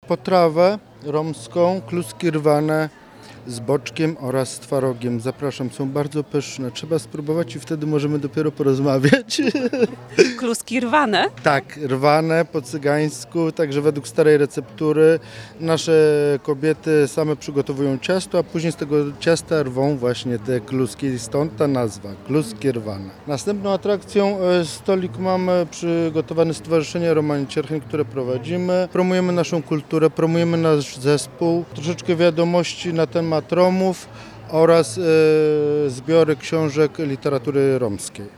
potrawę romską, kluski rwane z boczkiem oraz z twarogiem. Zapraszam, są bardzo pyszne. Trzeba spróbować i wtedy możemy dopiero porozmawiać. Kluski rwane? Tak, rwane po cygańsku, także według starej receptury. Nasze kobiety same przygotowują ciasto, a później z tego ciasta rwą właśnie te kluski. Stąd ta nazwa, kluski rwane. Następną atrakcją stolik mamy przygotowany Stowarzyszenie Romani Ciercheń, które prowadzimy. Promujemy naszą kulturę, promujemy nasz zespół. Troszeczkę wiadomości na temat Romów oraz zbiory książek literatury romskiej.